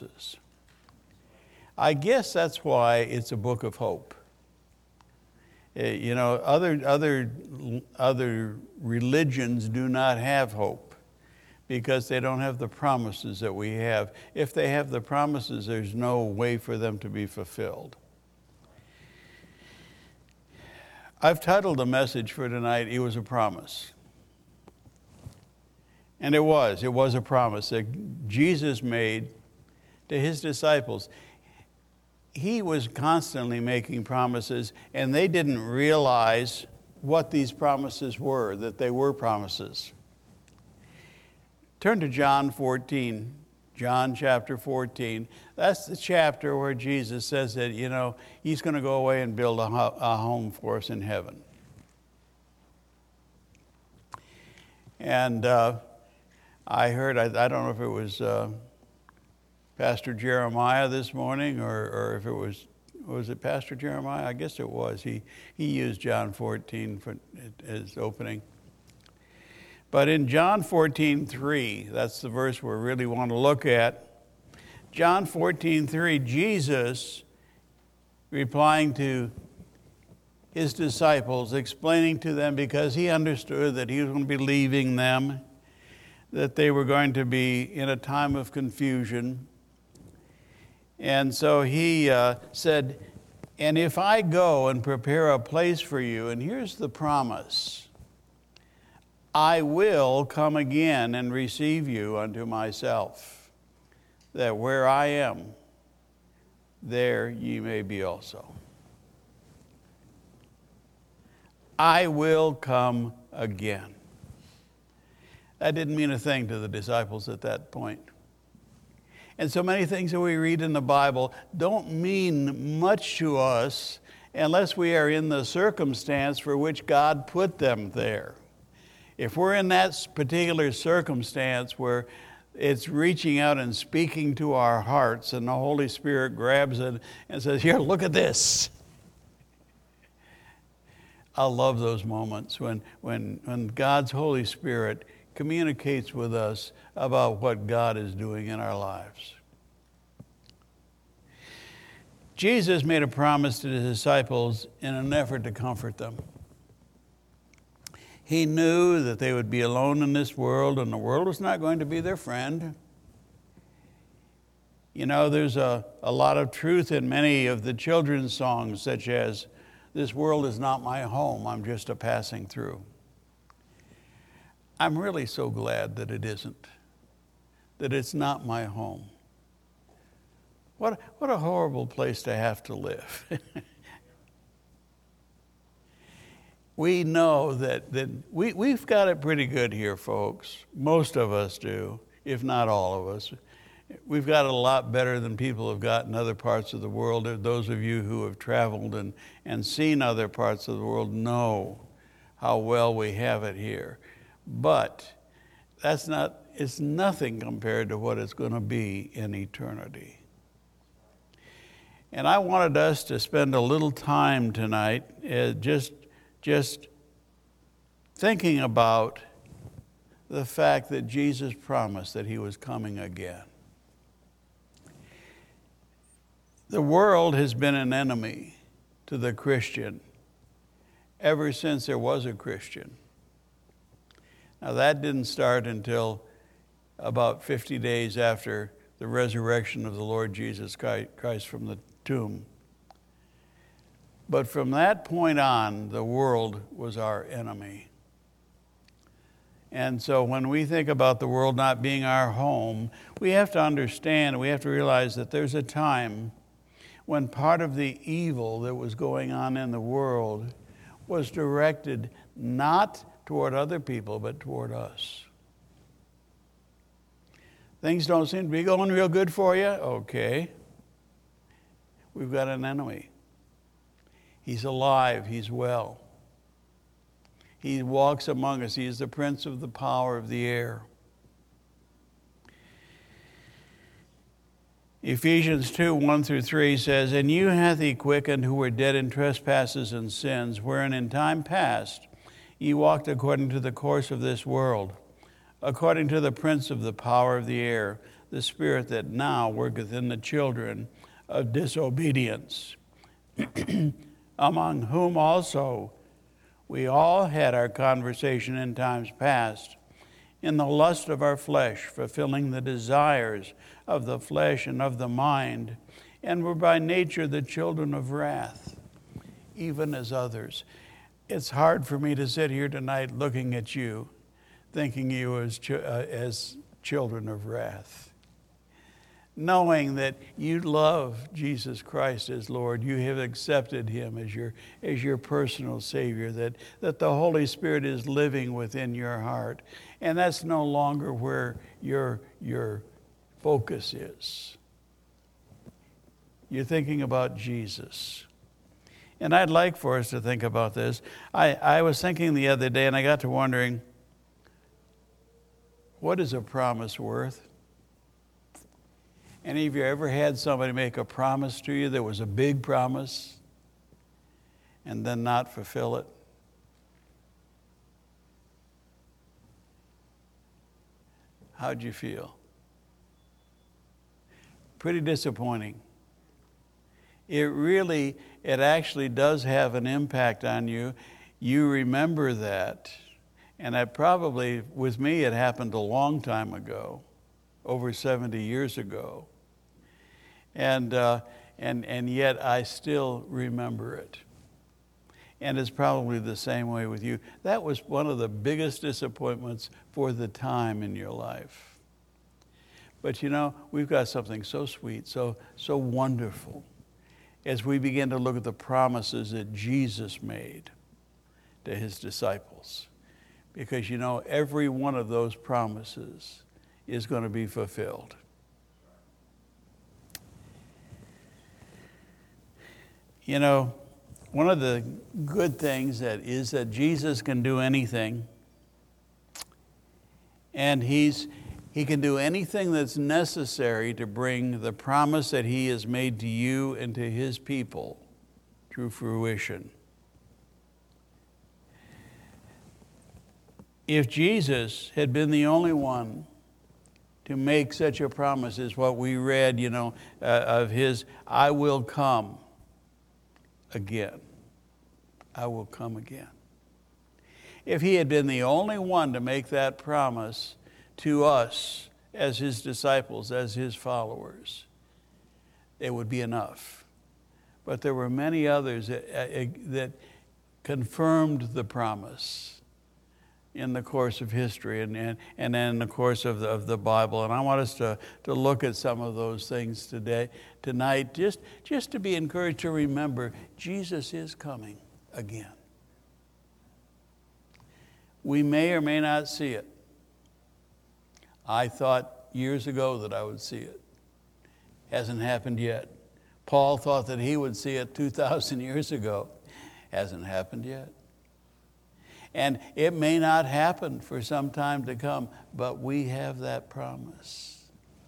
promises. I guess that's why it's a book of hope. You know, other religions do not have hope because they don't have the promises that we have. If they have the promises, there's no way for them to be fulfilled. I've titled the message for tonight, It Was a Promise. And it was a promise that Jesus made to his disciples. He was constantly making promises, and they didn't realize what these promises were, that they were promises. Turn to John 14, John chapter 14. That's the chapter where Jesus says that, you know, he's going to go away and build a home for us in heaven. And I heard, I don't know if it was Pastor Jeremiah this morning or if it was it Pastor Jeremiah? I guess it was. He used John 14 for his opening. But in John 14:3, that's the verse we really want to look at. John 14:3, Jesus replying to his disciples, explaining to them because he understood that he was going to be leaving them, that they were going to be in a time of confusion. And so he said, and if I go and prepare a place for you, and here's the promise, I will come again and receive you unto myself, that where I am, there ye may be also. I will come again. That didn't mean a thing to the disciples at that point. And so many things that we read in the Bible don't mean much to us unless we are in the circumstance for which God put them there. If we're in that particular circumstance where it's reaching out and speaking to our hearts and the Holy Spirit grabs it and says, here, look at this. I love those moments when God's Holy Spirit communicates with us about what God is doing in our lives. Jesus made a promise to the disciples in an effort to comfort them. He knew that they would be alone in this world, and the world was not going to be their friend. You know, there's a lot of truth in many of the children's songs, such as, this world is not my home, I'm just a passing through. I'm really so glad that it isn't, that it's not my home. What a horrible place to have to live. We know that we've got it pretty good here, folks. Most of us do, if not all of us. We've got it a lot better than people have got in other parts of the world. Those of you who have traveled and seen other parts of the world know how well we have it here. But it's nothing compared to what it's going to be in eternity. And I wanted us to spend a little time tonight just thinking about the fact that Jesus promised that he was coming again. The world has been an enemy to the Christian ever since there was a Christian. Now that didn't start until about 50 days after the resurrection of the Lord Jesus Christ from the tomb. But from that point on, the world was our enemy. And so when we think about the world not being our home, we have to understand, we have to realize that there's a time when part of the evil that was going on in the world was directed not toward other people, but toward us. Things don't seem to be going real good for you? Okay. We've got an enemy. He's alive. He's well. He walks among us. He is the prince of the power of the air. Ephesians 2:1-3 says, and you hath he quickened who were dead in trespasses and sins, wherein in time past ye walked according to the course of this world, according to the prince of the power of the air, the spirit that now worketh in the children of disobedience, among whom also we all had our conversation in times past, in the lust of our flesh, fulfilling the desires of the flesh and of the mind, and were by nature the children of wrath, even as others. It's hard for me to sit here tonight looking at you, thinking you as children of wrath. Knowing that you love Jesus Christ as Lord, you have accepted him as your personal Savior, that the Holy Spirit is living within your heart. And that's no longer where your focus is. You're thinking about Jesus. And I'd like for us to think about this. I was thinking the other day, and I got to wondering, what is a promise worth? Any of you ever had somebody make a promise to you that was a big promise and then not fulfill it? How'd you feel? Pretty disappointing. It actually does have an impact on you. You remember that. And that probably, with me, it happened a long time ago, over 70 years ago. And yet I still remember it. And it's probably the same way with you. That was one of the biggest disappointments for the time in your life. But you know, we've got something so sweet, so wonderful, as we begin to look at the promises that Jesus made to his disciples. Because you know, every one of those promises is going to be fulfilled. You know, one of the good things is that Jesus can do anything. And he can do anything that's necessary to bring the promise that he has made to you and to his people to fruition. If Jesus had been the only one to make such a promise as what we read, of his, I will come again. I will come again. If he had been the only one to make that promise to us as his disciples, as his followers, it would be enough. But there were many others that confirmed the promise in the course of history and in the course of the Bible. And I want us to look at some of those things tonight, just to be encouraged to remember Jesus is coming again. We may or may not see it. I thought years ago that I would see it. Hasn't happened yet. Paul thought that he would see it 2,000 years ago. Hasn't happened yet. And it may not happen for some time to come, but we have that promise.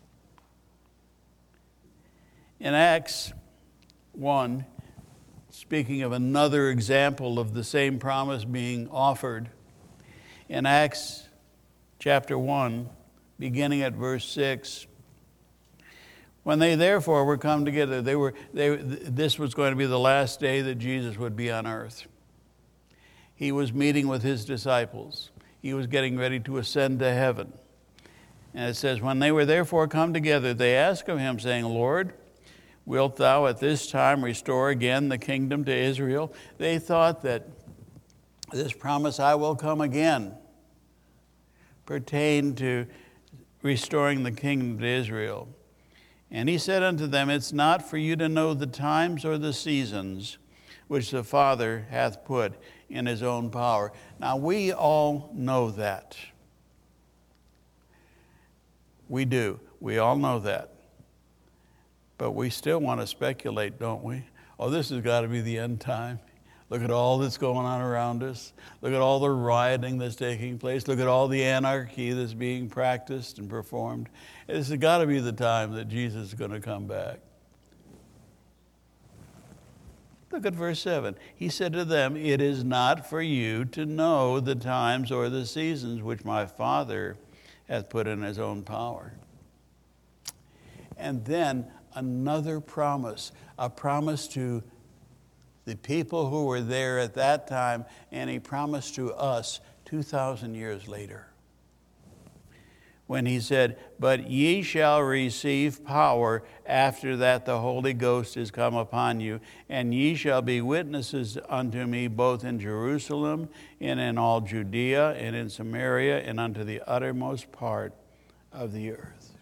In Acts 1, speaking of another example of the same promise being offered, in Acts chapter 1, beginning at verse 6, when they therefore were come together, this was going to be the last day that Jesus would be on earth. He was meeting with his disciples. He was getting ready to ascend to heaven. And it says, when they were therefore come together, they asked of him, saying, Lord, wilt thou at this time restore again the kingdom to Israel? They thought that this promise, I will come again, pertained to restoring the kingdom to Israel. And he said unto them, it's not for you to know the times or the seasons which the Father hath put in his own power. Now, we all know that. We do. We all know that. But we still want to speculate, don't we? Oh, this has got to be the end time. Look at all that's going on around us. Look at all the rioting that's taking place. Look at all the anarchy that's being practiced and performed. This has got to be the time that Jesus is going to come back. Look at verse 7. He said to them, it is not for you to know the times or the seasons which my Father hath put in his own power. And then another promise, a promise to the people who were there at that time, and he promised to us 2,000 years later. When he said, "But ye shall receive power after that the Holy Ghost is come upon you, and ye shall be witnesses unto me both in Jerusalem and in all Judea and in Samaria and unto the uttermost part of the earth."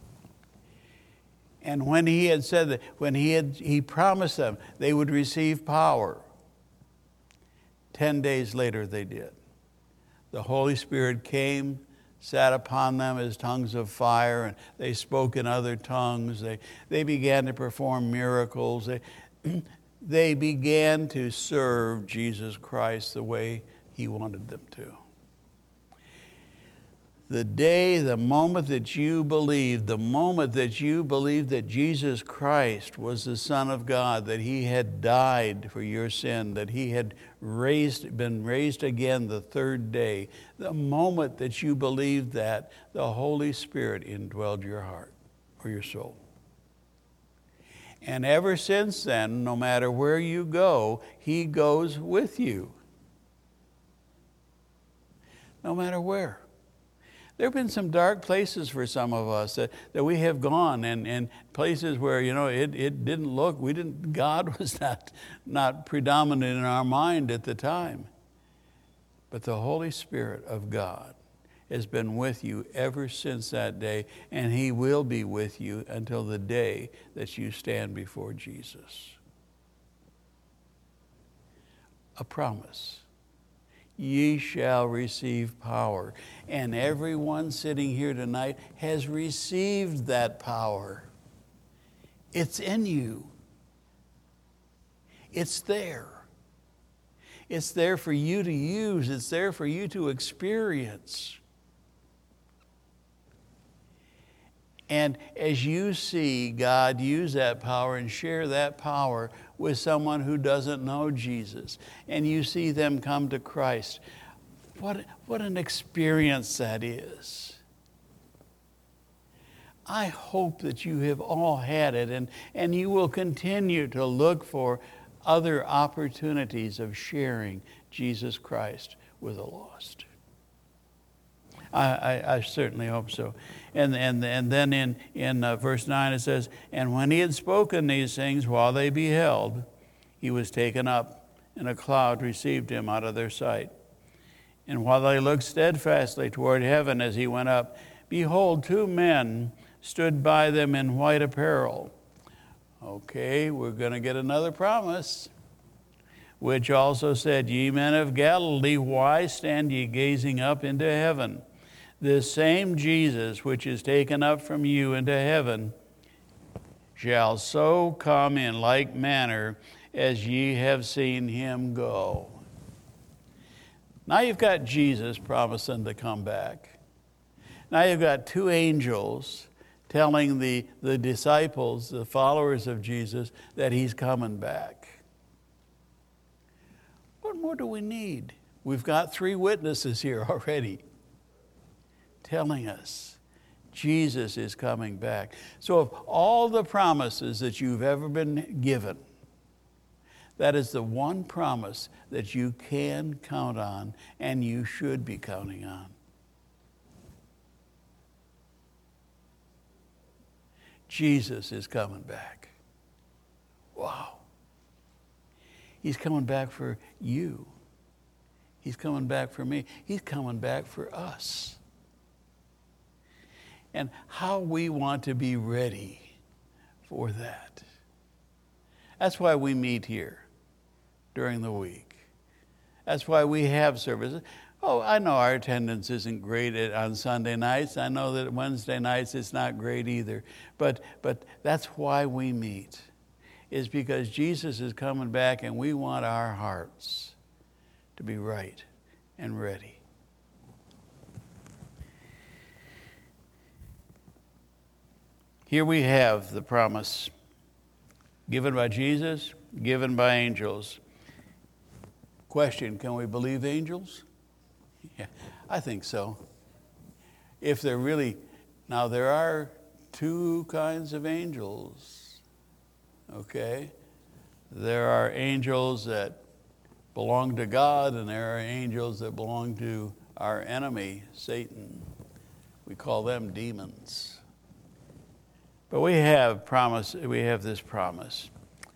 And when he had said that, when he promised them they would receive power, 10 days later they did. The Holy Spirit came, sat upon them as tongues of fire, and they spoke in other tongues. They began to perform miracles. They began to serve Jesus Christ the way he wanted them to. The moment that you believed that Jesus Christ was the Son of God, that he had died for your sin, that he had been raised again the third day, the moment that you believed that, the Holy Spirit indwelled your heart or your soul. And ever since then, no matter where you go, he goes with you. No matter where. There have been some dark places for some of us that we have gone, and places where, it didn't look, God was not predominant in our mind at the time. But the Holy Spirit of God has been with you ever since that day, and he will be with you until the day that you stand before Jesus. A promise. Ye shall receive power. And everyone sitting here tonight has received that power. It's in you. It's there. It's there for you to use. It's there for you to experience. And as you see God use that power and share that power with someone who doesn't know Jesus, and you see them come to Christ, what an experience that is. I hope that you have all had it, and you will continue to look for other opportunities of sharing Jesus Christ with the lost. I certainly hope so. And then in verse 9 it says, "And when he had spoken these things while they beheld, he was taken up, and a cloud received him out of their sight. And while they looked steadfastly toward heaven as he went up, behold, two men stood by them in white apparel." Okay, we're going to get another promise. "Which also said, Ye men of Galilee, why stand ye gazing up into heaven? This same Jesus, which is taken up from you into heaven, shall so come in like manner as ye have seen him go." Now you've got Jesus promising to come back. Now you've got two angels telling the disciples, the followers of Jesus, that he's coming back. What more do we need? We've got three witnesses here already telling us Jesus is coming back. So of all the promises that you've ever been given, that is the one promise that you can count on and you should be counting on. Jesus is coming back. Wow. He's coming back for you. He's coming back for me. He's coming back for us. And how we want to be ready for that. That's why we meet here during the week. That's why we have services. Oh, I know our attendance isn't great on Sunday nights. I know that Wednesday nights it's not great either. But that's why we meet, is because Jesus is coming back and we want our hearts to be right and ready. Here we have the promise given by Jesus, given by angels. Question, can we believe angels? Yeah, I think so. If they're really, now there are two kinds of angels, okay? There are angels that belong to God, and there are angels that belong to our enemy, Satan. We call them demons. But we have this promise.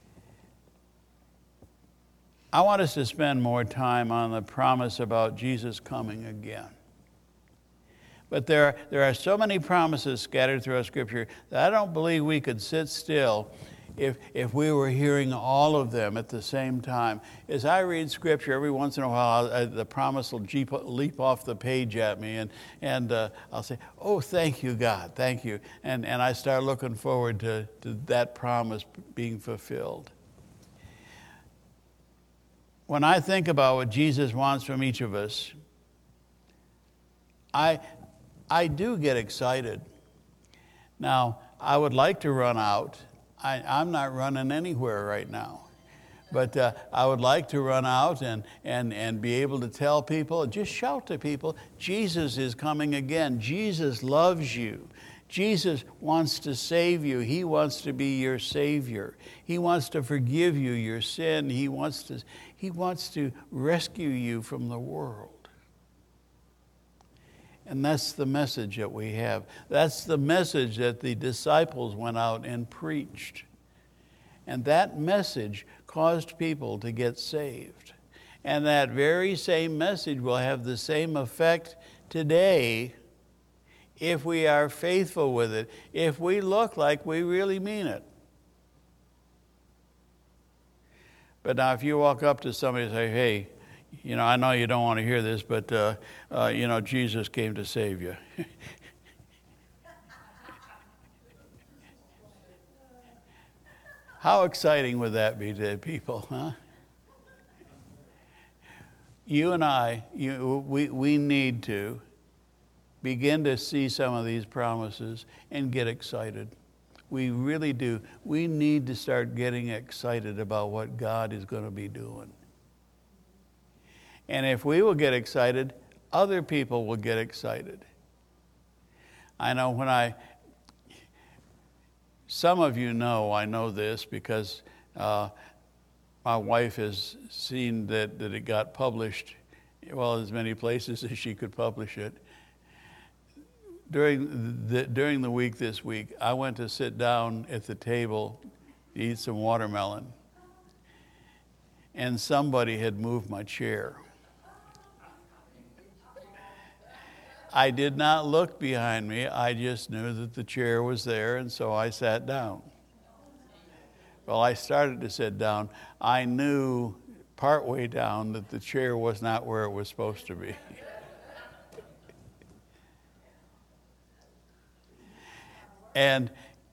I want us to spend more time on the promise about Jesus coming again. But there are so many promises scattered throughout Scripture that I don't believe we could sit still if we were hearing all of them at the same time. As I read Scripture, every once in a while, the promise will leap off the page at me, and I'll say, oh, thank you, God, thank you. And I start looking forward to that promise being fulfilled. When I think about what Jesus wants from each of us, I do get excited. Now, I would like to run out. I'm not running anywhere right now. But I would like to run out and be able to tell people, just shout to people, Jesus is coming again. Jesus loves you. Jesus wants to save you. He wants to be your Savior. He wants to forgive you your sin. He wants to rescue you from the world. And that's the message that we have. That's the message that the disciples went out and preached. And that message caused people to get saved. And that very same message will have the same effect today if we are faithful with it, if we look like we really mean it. But now if you walk up to somebody and say, hey, I know you don't want to hear this, but, Jesus came to save you. How exciting would that be to people, huh? You and I, we need to begin to see some of these promises and get excited. We really do. We need to start getting excited about what God is going to be doing. And if we will get excited, other people will get excited. I know some of you know, I know this because my wife has seen that it got published, as many places as she could publish it. During the week this week, I went to sit down at the table to eat some watermelon, and somebody had moved my chair. I did not look behind me. I just knew that the chair was there, and so I sat down. Well, I started to sit down. I knew partway down that the chair was not where it was supposed to be. And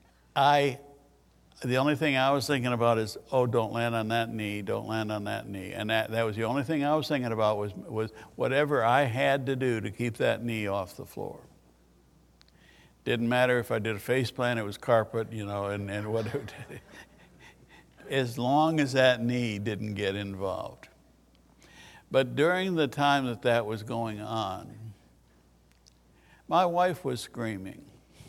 the only thing I was thinking about is, don't land on that knee, don't land on that knee. And that was the only thing I was thinking about was whatever I had to do to keep that knee off the floor. Didn't matter if I did a face plant, it was carpet, and whatever. As long as that knee didn't get involved. But during the time that was going on, my wife was screaming.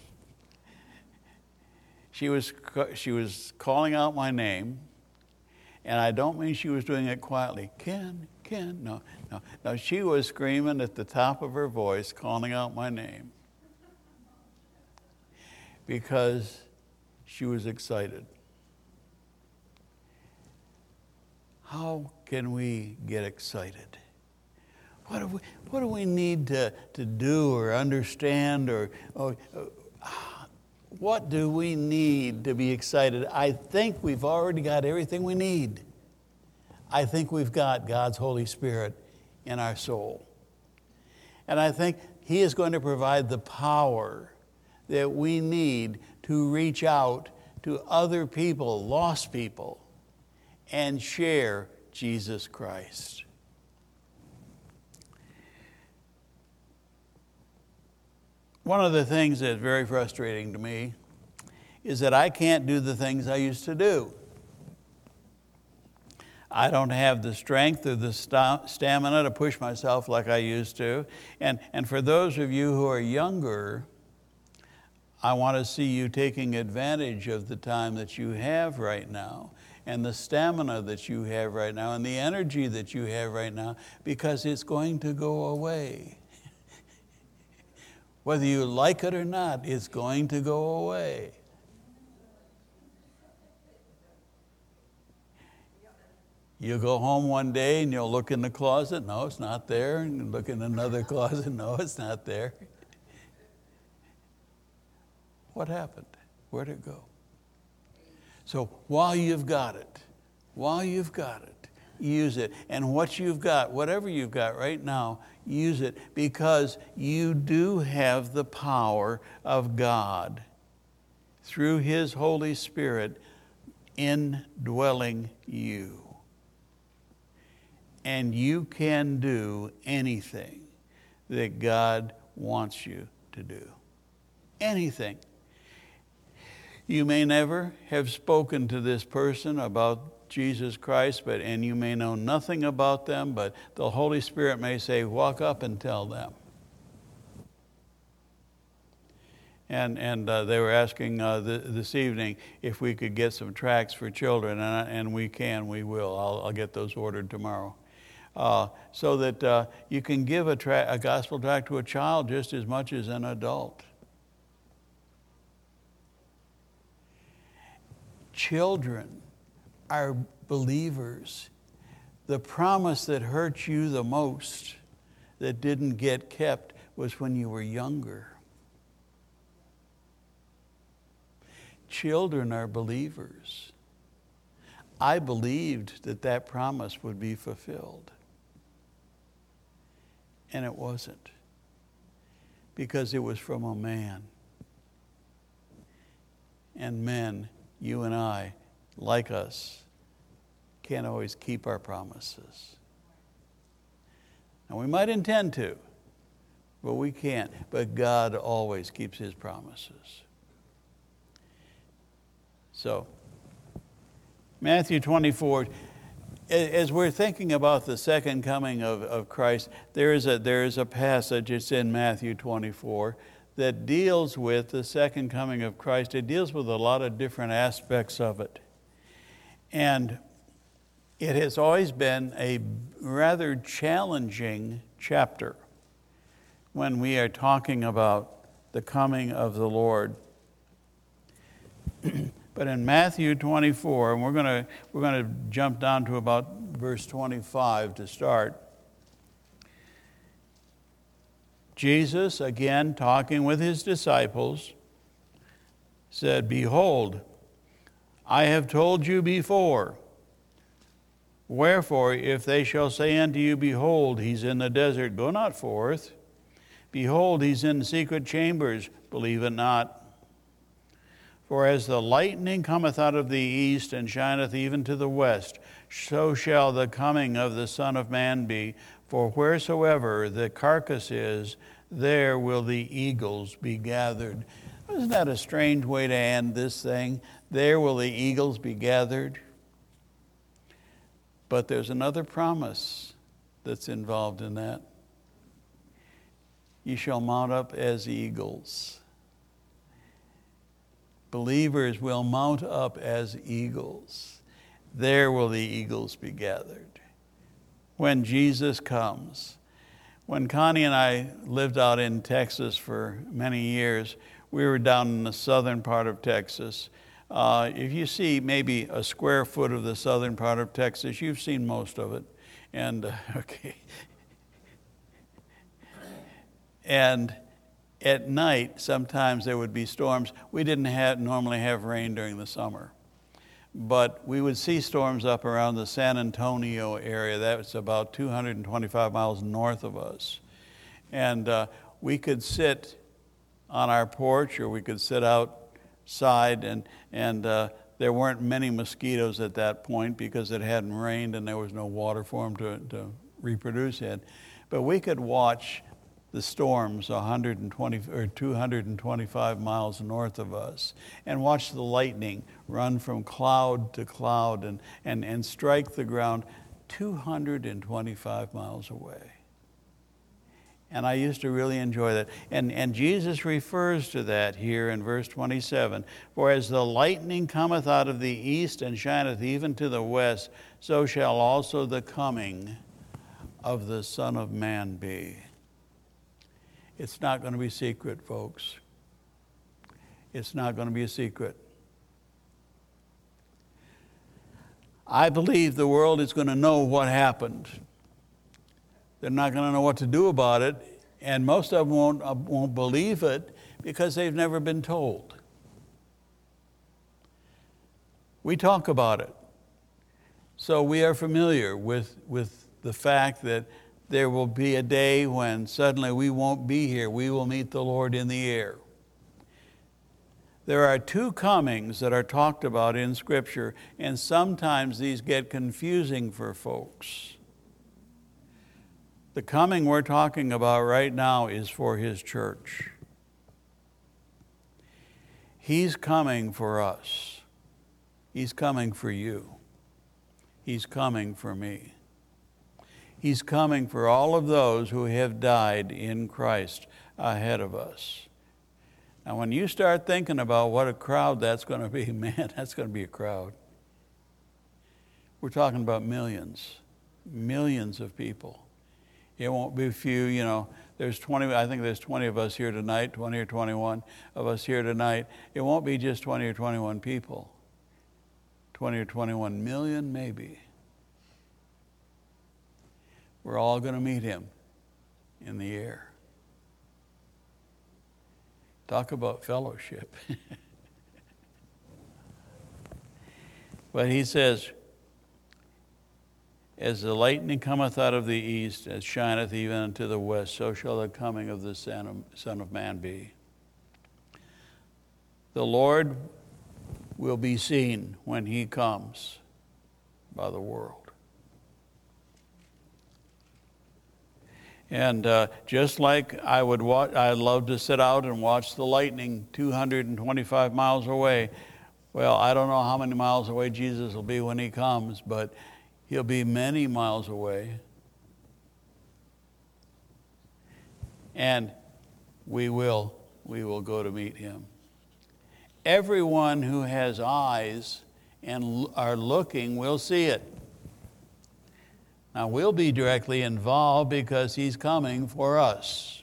She was calling out my name, and I don't mean she was doing it quietly. Ken, no. She was screaming at the top of her voice, calling out my name, because she was excited. How can we get excited? What do we need to do or understand or what do we need to be excited? I think we've already got everything we need. I think we've got God's Holy Spirit in our soul. And I think He is going to provide the power that we need to reach out to other people, lost people, and share Jesus Christ. One of the things that's very frustrating to me is that I can't do the things I used to do. I don't have the strength or the stamina to push myself like I used to. And for those of you who are younger, I want to see you taking advantage of the time that you have right now, and the stamina that you have right now, and the energy that you have right now, because it's going to go away. Whether you like it or not, it's going to go away. You'll go home one day and you'll look in the closet, no, it's not there. And you look in another closet, no, it's not there. What happened? Where'd it go? So while you've got it, use it. And what you've got, whatever you've got right now, use it, because you do have the power of God through His Holy Spirit indwelling you. And you can do anything that God wants you to do. Anything. You may never have spoken to this person about Jesus Christ, and you may know nothing about them, but the Holy Spirit may say, walk up and tell them. And they were asking this evening if we could get some tracts for children, and we will. I'll get those ordered tomorrow. So that you can give a gospel tract to a child just as much as an adult. Children are believers. The promise that hurt you the most, that didn't get kept, was when you were younger. Children are believers. I believed that promise would be fulfilled. And it wasn't. Because it was from a man. And men, you and I, like us, can't always keep our promises. Now, we might intend to, but we can't. But God always keeps His promises. So, Matthew 24, as we're thinking about the second coming of Christ, there is a passage, it's in Matthew 24, that deals with the second coming of Christ. It deals with a lot of different aspects of it. And it has always been a rather challenging chapter when we are talking about the coming of the Lord. But in Matthew 24, and we're going to jump down to about verse 25 to start. Jesus, again talking with His disciples, said, "Behold, I have told you before. Wherefore, if they shall say unto you, Behold, He's in the desert, go not forth. Behold, He's in secret chambers, believe it not. For as the lightning cometh out of the east and shineth even to the west, so shall the coming of the Son of Man be. For wheresoever the carcass is, there will the eagles be gathered." Isn't that a strange way to end this thing? There will the eagles be gathered. But there's another promise that's involved in that. You shall mount up as eagles. Believers will mount up as eagles. There will the eagles be gathered. When Jesus comes. When Connie and I lived out in Texas for many years, we were down in the southern part of Texas. If you see maybe a square foot of the southern part of Texas, you've seen most of it. And, okay. And at night, sometimes there would be storms. We didn't normally have rain during the summer. But we would see storms up around the San Antonio area. That's about 225 miles north of us. And we could sit on our porch, or we could sit outside, and there weren't many mosquitoes at that point because it hadn't rained and there was no water for them to reproduce in. But we could watch the storms 120 or 225 miles north of us, and watch the lightning run from cloud to cloud and strike the ground 225 miles away. And I used to really enjoy that. And Jesus refers to that here in verse 27. For as the lightning cometh out of the east and shineth even to the west, so shall also the coming of the Son of Man be. It's not going to be secret, folks. It's not going to be a secret. I believe the world is going to know what happened. They're not going to know what to do about it, and most of them won't believe it because they've never been told. We talk about it, so we are familiar with the fact that there will be a day when suddenly we won't be here. We will meet the Lord in the air. There are two comings that are talked about in Scripture, and sometimes these get confusing for folks. The coming we're talking about right now is for His church. He's coming for us. He's coming for you. He's coming for me. He's coming for all of those who have died in Christ ahead of us. Now, when you start thinking about what a crowd that's going to be, man, that's going to be a crowd. We're talking about millions of people. It won't be a few, there's 20, I think there's 20 of us here tonight, 20 or 21 of us here tonight. It won't be just 20 or 21 people. 20 or 21 million, maybe. We're all going to meet Him in the air. Talk about fellowship. But He says, as the lightning cometh out of the east, as shineth even unto the west, so shall the coming of the Son of Man be. The Lord will be seen when He comes by the world. And just like I love to sit out and watch the lightning 225 miles away. Well, I don't know how many miles away Jesus will be when He comes, but He'll be many miles away. And we will go to meet Him. Everyone who has eyes and are looking will see it. Now, we'll be directly involved because He's coming for us.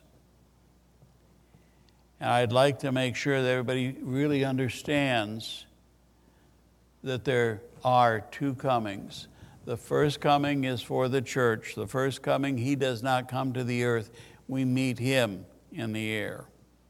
And I'd like to make sure that everybody really understands that there are two comings. The first coming is for the church. The first coming, He does not come to the earth. We meet Him in the air.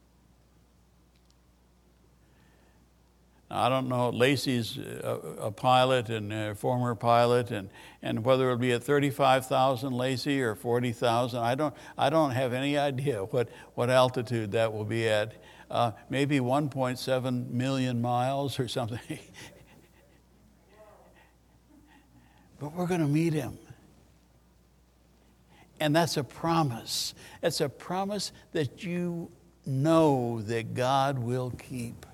Now, I don't know, Lacey's a pilot and a former pilot, and whether it'll be at 35,000, Lacey, or 40,000, I don't have any idea what altitude that will be at. Maybe 1.7 million miles or something. But we're going to meet Him. And that's a promise. It's a promise that you know that God will keep.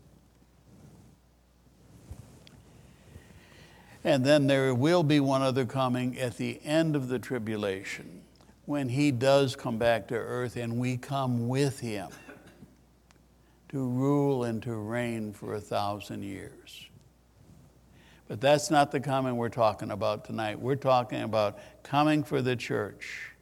And then there will be one other coming at the end of the tribulation, when He does come back to earth and we come with Him to rule and to reign for 1,000 years. But that's not the coming we're talking about tonight. We're talking about coming for the church.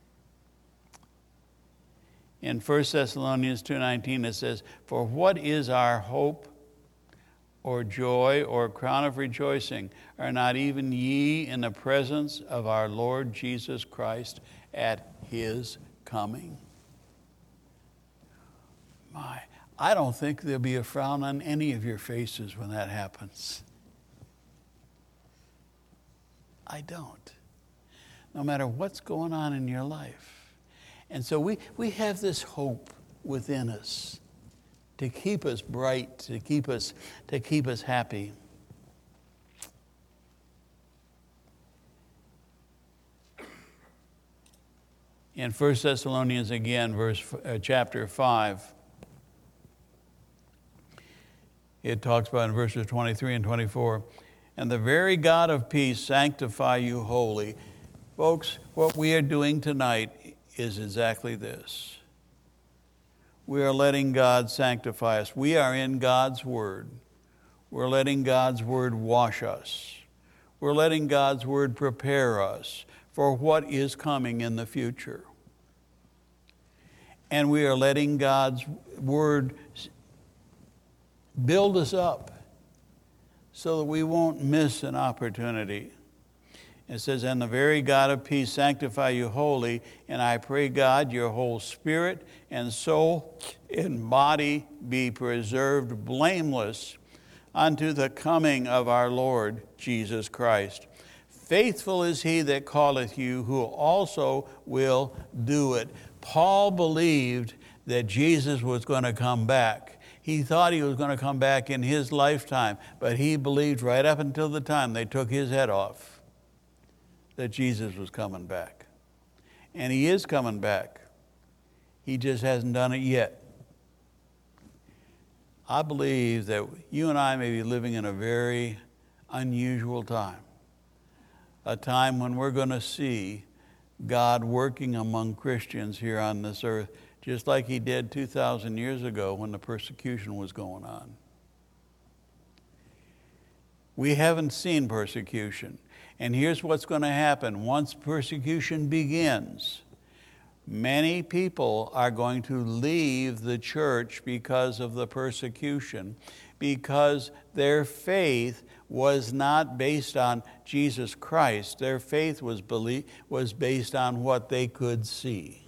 In 1 Thessalonians 2:19 it says, "For what is our hope or joy or crown of rejoicing? Are not even ye in the presence of our Lord Jesus Christ at His coming?" I don't think there'll be a frown on any of your faces when that happens. I don't. No matter what's going on in your life. And so we have this hope within us to keep us bright, to keep us happy. In 1 Thessalonians again, chapter 5, it talks about in verses 23 and 24, "And the very God of peace sanctify you wholly." Folks, what we are doing tonight is exactly this. We are letting God sanctify us. We are in God's Word. We're letting God's Word wash us. We're letting God's Word prepare us for what is coming in the future. And we are letting God's Word build us up so that we won't miss an opportunity. It says, and the very God of peace sanctify you wholly, and I pray, God, your whole spirit and soul and body be preserved blameless unto the coming of our Lord Jesus Christ. Faithful is he that calleth you, who also will do it. Paul believed that Jesus was going to come back. He thought he was going to come back in his lifetime, but he believed right up until the time they took his head off that Jesus was coming back. And he is coming back. He just hasn't done it yet. I believe that you and I may be living in a very unusual time. A time when we're going to see God working among Christians here on this earth, just like he did 2,000 years ago when the persecution was going on. We haven't seen persecution. And here's what's going to happen. Once persecution begins, many people are going to leave the church because of the persecution, because their faith was not based on Jesus Christ. Their faith was based on what they could see.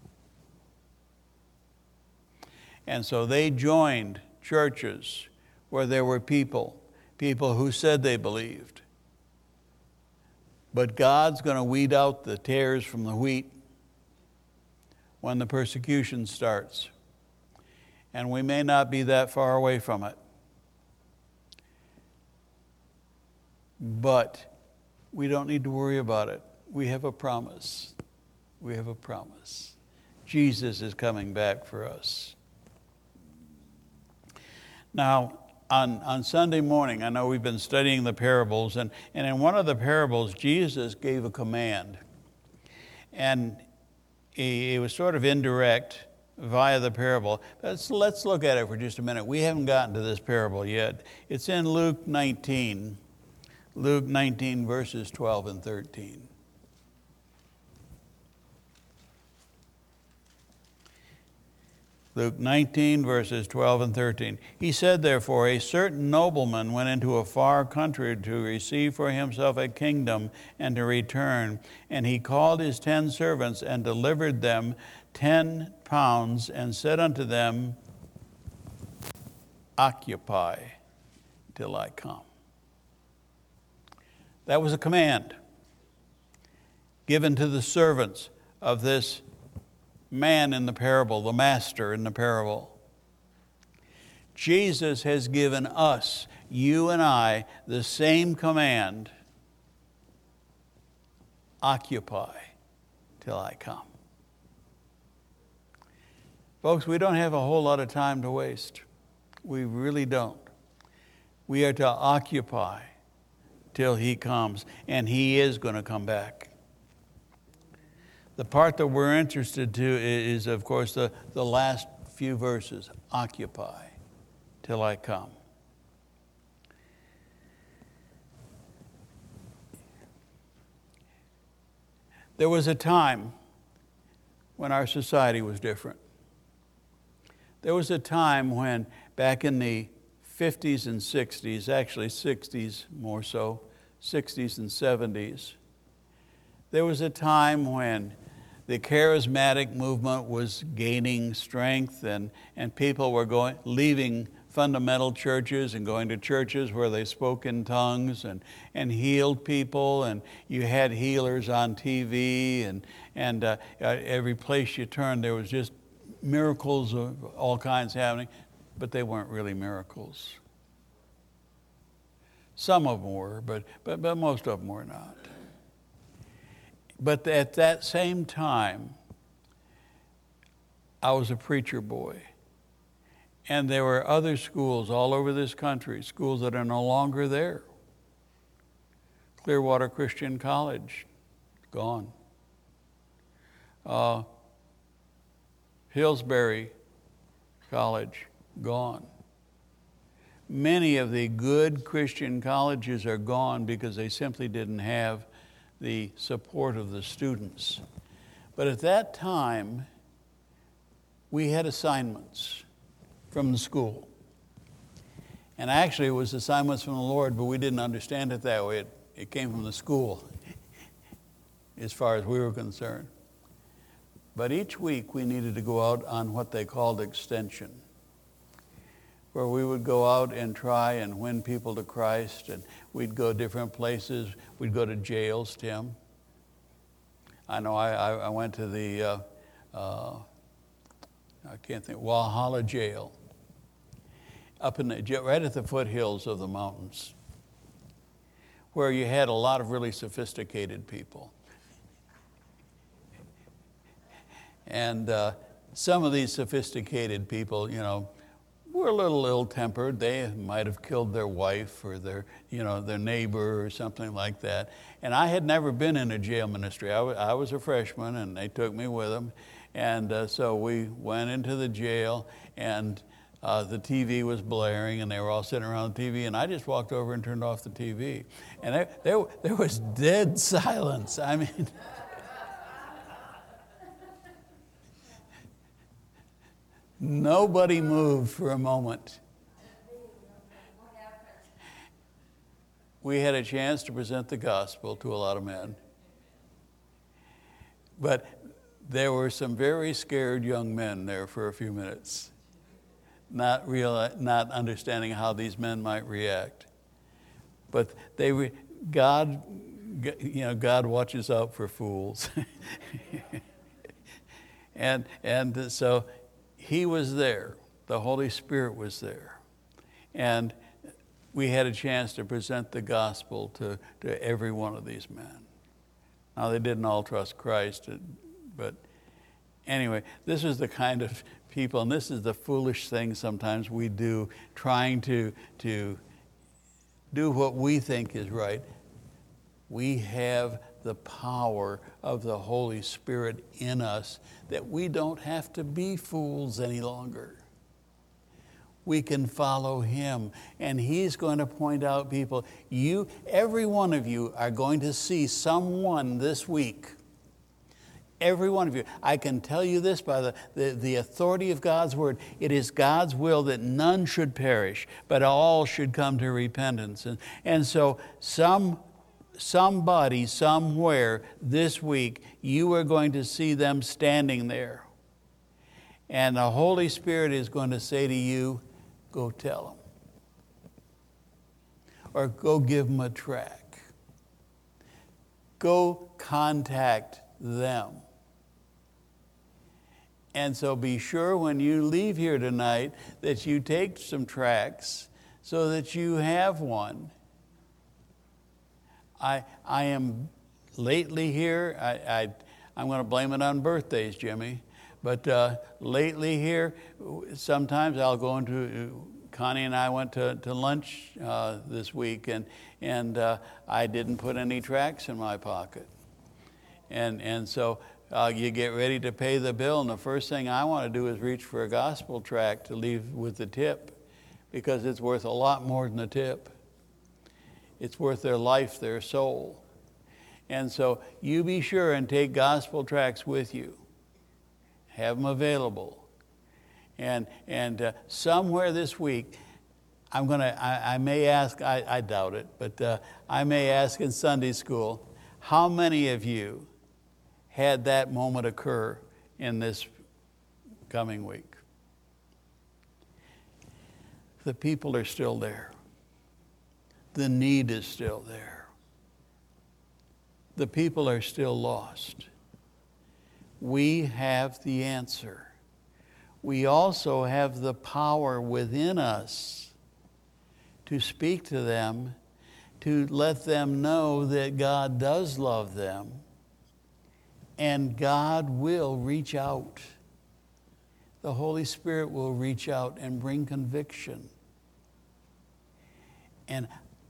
And so they joined churches where there were people who said they believed. But God's going to weed out the tares from the wheat when the persecution starts. And we may not be that far away from it. But we don't need to worry about it. We have a promise. We have a promise. Jesus is coming back for us. Now, on Sunday morning, I know we've been studying the parables, and in one of the parables, Jesus gave a command. And it was sort of indirect via the parable. Let's look at it for just a minute. We haven't gotten to this parable yet. It's in Luke 19. Luke 19, verses 12 and 13. Luke 19, verses 12 and 13. He said, therefore, a certain nobleman went into a far country to receive for himself a kingdom and to return. And he called his 10 servants and delivered them 10 pounds and said unto them, occupy till I come. That was a command given to the servants of this man in the parable, the master in the parable. Jesus has given us, you and I, the same command. Occupy till I come. Folks, we don't have a whole lot of time to waste. We really don't. We are to occupy till he comes, and he is going to come back. The part that we're interested to is, of course, the last few verses. Occupy till I come. There was a time when our society was different. There was a time when, back in the 50s and 60s, actually 60s more so, 60s and 70s, there was a time when the charismatic movement was gaining strength, and people were leaving fundamental churches and going to churches where they spoke in tongues and healed people, and you had healers on TV, and every place you turned there was just miracles of all kinds happening, but they weren't really miracles. Some of them were, but most of them were not. But at that same time, I was a preacher boy. And there were other schools all over this country, schools that are no longer there. Clearwater Christian College, gone. Hillsbury College, gone. Many of the good Christian colleges are gone because they simply didn't have the support of the students. But at that time, we had assignments from the school. And actually, it was assignments from the Lord, but we didn't understand it that way. It came from the school, as far as we were concerned. But each week, we needed to go out on what they called extension, where we would go out and try and win people to Christ, and we'd go different places. We'd go to jails, Tim. I know I went to the, I can't think, Walhalla Jail, up in right at the foothills of the mountains, where you had a lot of really sophisticated people. And some of these sophisticated people, were a little ill-tempered. They might have killed their wife or their neighbor or something like that. And I had never been in a jail ministry. I was a freshman, and they took me with them. And so we went into the jail, and the TV was blaring, and they were all sitting around the TV, and I just walked over and turned off the TV. And there was dead silence. I mean, nobody moved for a moment. We had a chance to present the gospel to a lot of men. But there were some very scared young men there for a few minutes, not understanding how these men might react. But God watches out for fools. and so He was there. The Holy Spirit was there. And we had a chance to present the gospel to every one of these men. Now, they didn't all trust Christ, but anyway, this is the kind of people, and this is the foolish thing sometimes we do, trying to do what we think is right. We have the power of the Holy Spirit in us that we don't have to be fools any longer. We can follow Him, and He's going to point out people. Every one of you are going to see someone this week. Every one of you. I can tell you this by the authority of God's word. It is God's will that none should perish, but all should come to repentance. And so somebody, somewhere this week, you are going to see them standing there. And the Holy Spirit is going to say to you, go tell them. Or go give them a tract. Go contact them. And so be sure when you leave here tonight that you take some tracts so that you have one. I am lately here, I'm going to blame it on birthdays, Jimmy, but lately here, sometimes I'll go into, Connie and I went to lunch this week, and I didn't put any tracts in my pocket. And so you get ready to pay the bill, and the first thing I want to do is reach for a gospel tract to leave with the tip, because it's worth a lot more than the tip. It's worth their life, their soul. And so you be sure and take gospel tracts with you. Have them available. And somewhere this week, I may ask, I doubt it, but I may ask in Sunday school, how many of you had that moment occur in this coming week? The people are still there. The need is still there. The people are still lost. We have the answer. We also have the power within us to speak to them, to let them know that God does love them, and God will reach out. The Holy Spirit will reach out and bring conviction. And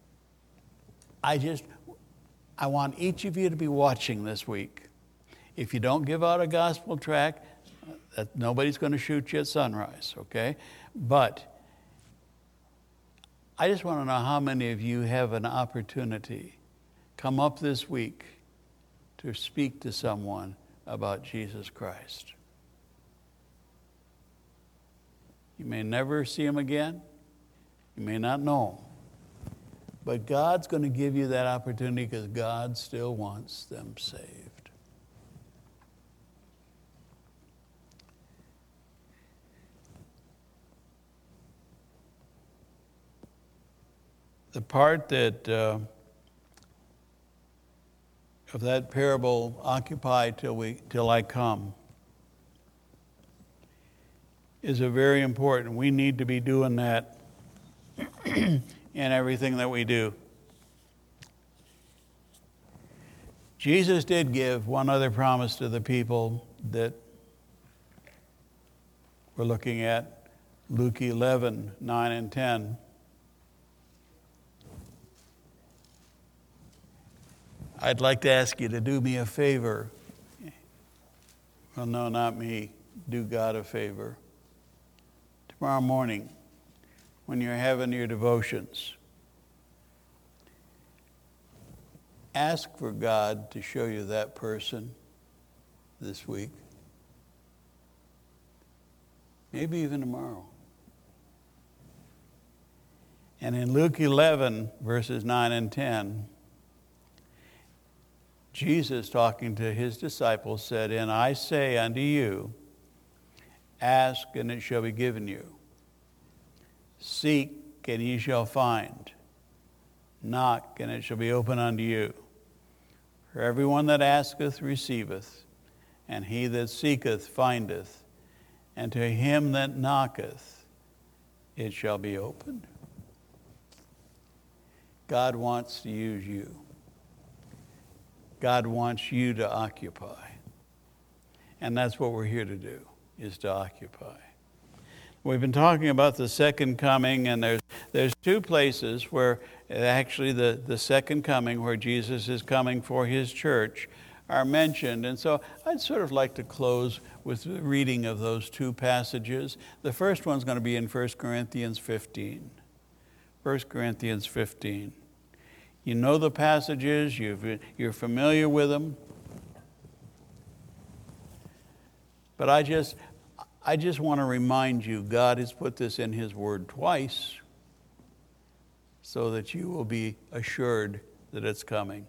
I want each of you to be watching this week. If you don't give out a gospel tract, That nobody's going to shoot you at sunrise, okay? But I just want to know how many of you have an opportunity come up this week to speak to someone about Jesus Christ. You may never see him again. You may not know him. But God's going to give you that opportunity because God still wants them saved. The part that of that parable, occupy till I come, is a very important. We need to be doing that in everything that we do. Jesus did give one other promise to the people that we're looking at, Luke 11, 9 and 10. I'd like to ask you to do me a favor. Well, no, not me. Do God a favor. Tomorrow morning, when you're having your devotions, ask for God to show you that person this week. Maybe even tomorrow. And in Luke 11, verses 9 and 10, Jesus, talking to his disciples, said, "And I say unto you, ask, and it shall be given you. Seek, and ye shall find. Knock, and it shall be opened unto you. For everyone that asketh receiveth, and he that seeketh findeth, and to him that knocketh it shall be opened." God wants to use you. God wants you to occupy. And that's what we're here to do, is to occupy. We've been talking about the second coming, and there's two places where actually the second coming, where Jesus is coming for his church, are mentioned. And so I'd sort of like to close with the reading of those two passages. The first one's going to be in 1 Corinthians 15. 1 Corinthians 15. You know the passages, you're familiar with them. But I just want to remind you, God has put this in his word twice so that you will be assured that it's coming.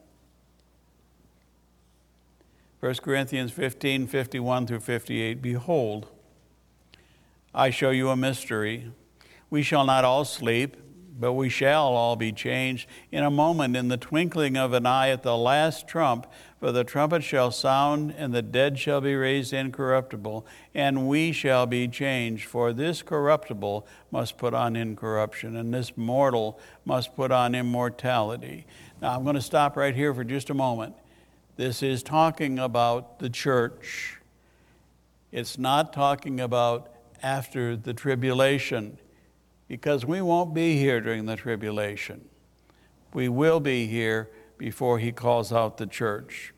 1 Corinthians 15, 51 through 58. Behold, I show you a mystery. We shall not all sleep, but we shall all be changed in a moment, in the twinkling of an eye, at the last trump. For the trumpet shall sound, and the dead shall be raised incorruptible, and we shall be changed. For this corruptible must put on incorruption, and this mortal must put on immortality. Now, I'm going to stop right here for just a moment. This is talking about the church. It's not talking about after the tribulation, because we won't be here during the tribulation. We will be here before he calls out the church.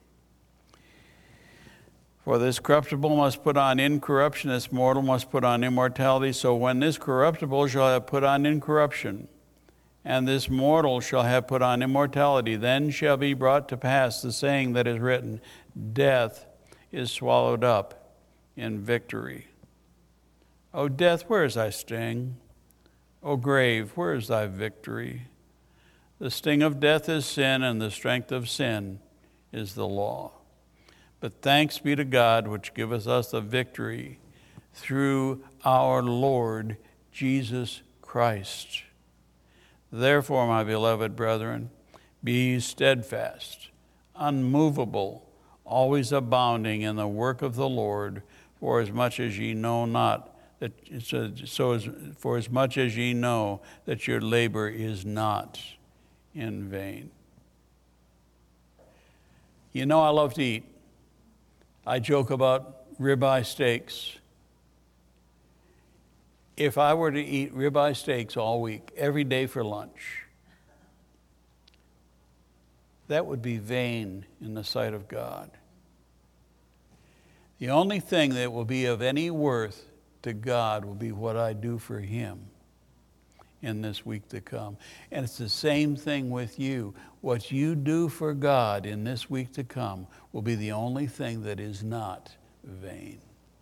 For this corruptible must put on incorruption, this mortal must put on immortality. So when this corruptible shall have put on incorruption, and this mortal shall have put on immortality, then shall be brought to pass the saying that is written, death is swallowed up in victory. O death, where is thy sting? O grave, where is thy victory? The sting of death is sin, and the strength of sin is the law. But thanks be to God, which giveth us the victory through our Lord Jesus Christ. Therefore, my beloved brethren, be ye steadfast, unmovable, always abounding in the work of the Lord, for as much as ye know not that for as much as ye know that your labor is not in vain. You know I love to eat. I joke about ribeye steaks. If I were to eat ribeye steaks all week, every day for lunch, that would be vain in the sight of God. The only thing that will be of any worth to God will be what I do for him in this week to come. And it's the same thing with you. What you do for God in this week to come will be the only thing that is not vain.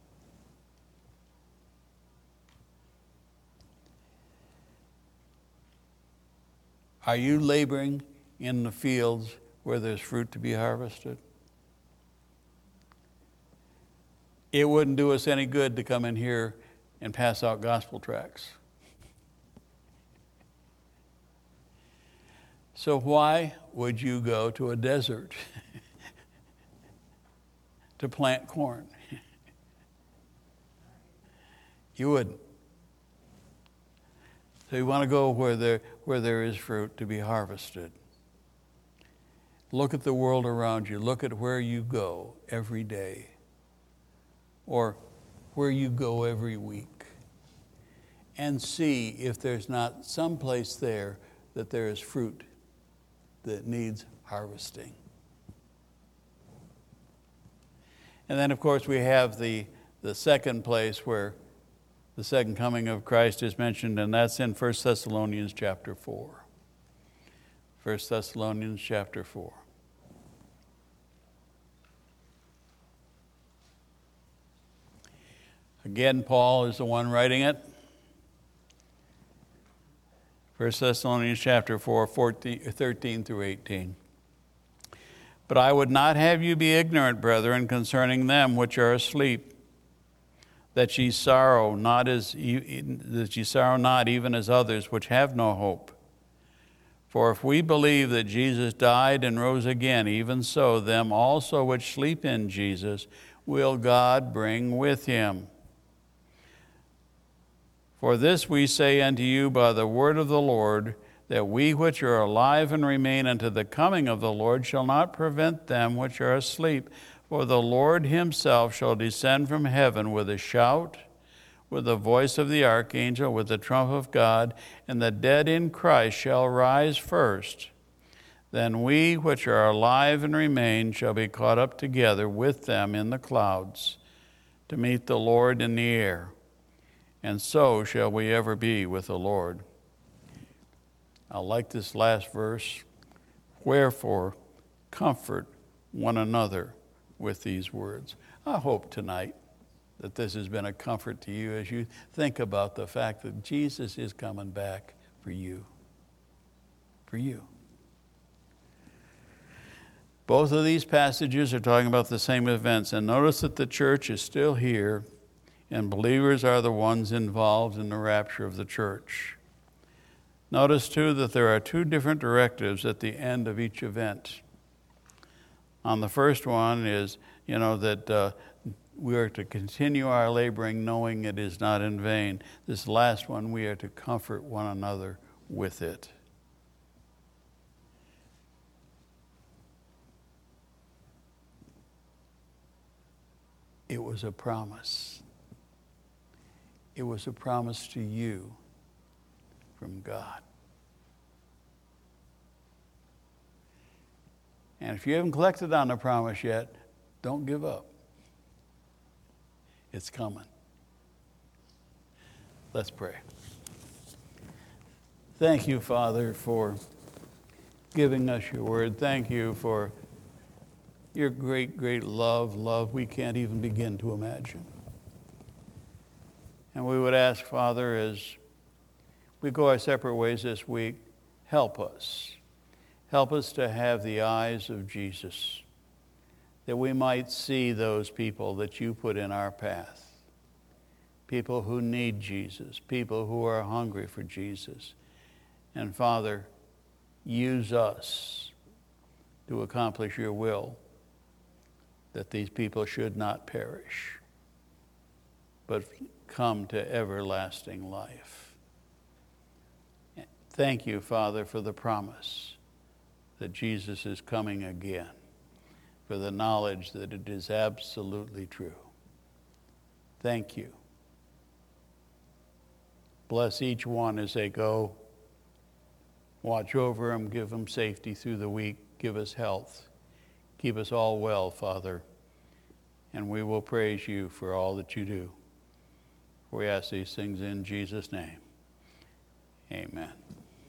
Are you laboring in the fields where there's fruit to be harvested? It wouldn't do us any good to come in here and pass out gospel tracts. So why would you go to a desert to plant corn? You wouldn't. So you want to go where there is fruit to be harvested. Look at the world around you. Look at where you go every day, or where you go every week, and see if there's not some place there that there is fruit that needs harvesting. And then, of course, we have the second place where the second coming of Christ is mentioned, and that's in 1 Thessalonians chapter 4. 1 Thessalonians chapter 4. Again, Paul is the one writing it. 1 Thessalonians chapter 4, 13 through 18. But I would not have you be ignorant, brethren, concerning them which are asleep, that ye sorrow not even as others which have no hope. For if we believe that Jesus died and rose again, even so them also which sleep in Jesus will God bring with him. For this we say unto you by the word of the Lord, that we which are alive and remain unto the coming of the Lord shall not prevent them which are asleep. For the Lord himself shall descend from heaven with a shout, with the voice of the archangel, with the trump of God, and the dead in Christ shall rise first. Then we which are alive and remain shall be caught up together with them in the clouds to meet the Lord in the air. And so shall we ever be with the Lord. I like this last verse. Wherefore, comfort one another with these words. I hope tonight that this has been a comfort to you as you think about the fact that Jesus is coming back for you. For you. Both of these passages are talking about the same events. And notice that the church is still here, and believers are the ones involved in the rapture of the church. Notice, too, that there are two different directives at the end of each event. On the first one is, that we are to continue our laboring knowing it is not in vain. This last one, we are to comfort one another with it. It was a promise. It was a promise to you from God. And if you haven't collected on the promise yet, don't give up. It's coming. Let's pray. Thank you, Father, for giving us your word. Thank you for your great, great love we can't even begin to imagine. And we would ask, Father, as we go our separate ways this week, help us. Help us to have the eyes of Jesus, that we might see those people that you put in our path, people who need Jesus, people who are hungry for Jesus. And Father, use us to accomplish your will, that these people should not perish, but come to everlasting life. Thank you, Father, for the promise that Jesus is coming again, for the knowledge that it is absolutely true. Thank you. Bless each one as they go. Watch over them, give them safety through the week, give us health. Keep us all well, Father. and we will praise you for all that you do. We ask these things in Jesus' name. Amen.